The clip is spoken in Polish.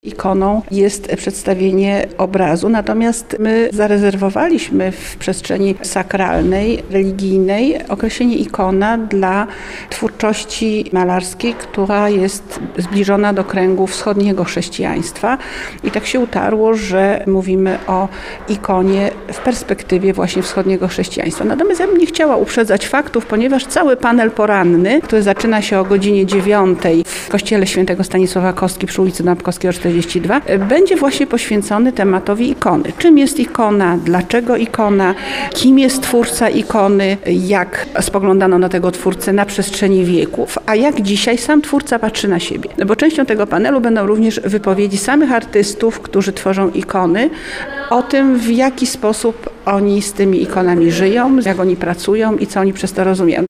Ikoną jest przedstawienie obrazu, natomiast my zarezerwowaliśmy w przestrzeni sakralnej, religijnej określenie ikona dla twórczości malarskiej, która jest zbliżona do kręgu wschodniego chrześcijaństwa. I tak się utarło, że mówimy o ikonie w perspektywie właśnie wschodniego chrześcijaństwa. Natomiast ja bym nie chciała uprzedzać faktów, ponieważ cały panel poranny, który zaczyna się o godzinie 9 w kościele świętego Stanisława Kostki przy ulicy Dąbrowskiego 42, będzie właśnie poświęcony tematowi ikony. Czym jest ikona, dlaczego ikona, kim jest twórca ikony, jak spoglądano na tego twórcę na przestrzeni wieków, a jak dzisiaj sam twórca patrzy na siebie. Bo częścią tego panelu będą również wypowiedzi samych artystów, którzy tworzą ikony, o tym, w jaki sposób oni z tymi ikonami żyją, jak oni pracują i co oni przez to rozumieją.